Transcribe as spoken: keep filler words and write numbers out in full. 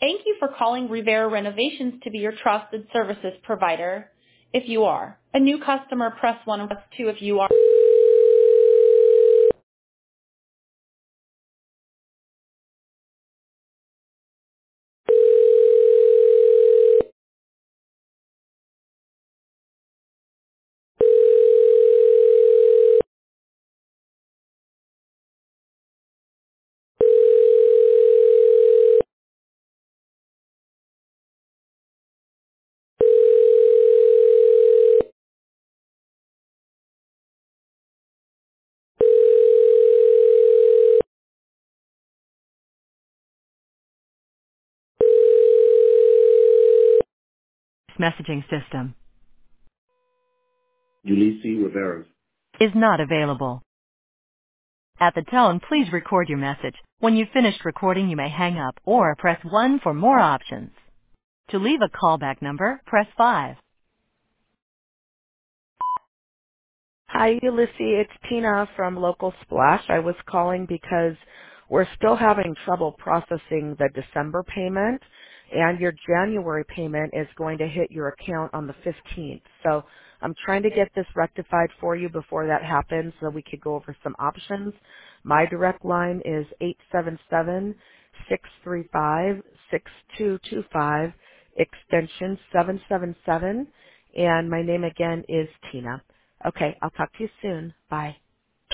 Thank you for calling Rivera Renovations to be your trusted services provider. If you are a new customer, press one and press two if you are. Messaging system Ulysses Rivera. is not available. At the tone, please record your message. When you've finished recording, you may hang up or press one for more options. To leave a callback number, press five. Hi, Ulysses. It's Tina from Local Splash. I was calling because we're still having trouble processing the December payment, and your January payment is going to hit your account on the fifteenth. So I'm trying to get this rectified for you before that happens so we could go over some options. My direct line is eight seven seven, six three five, six two two five, extension seven seven seven, and my name again is Tina. Okay, I'll talk to you soon. Bye.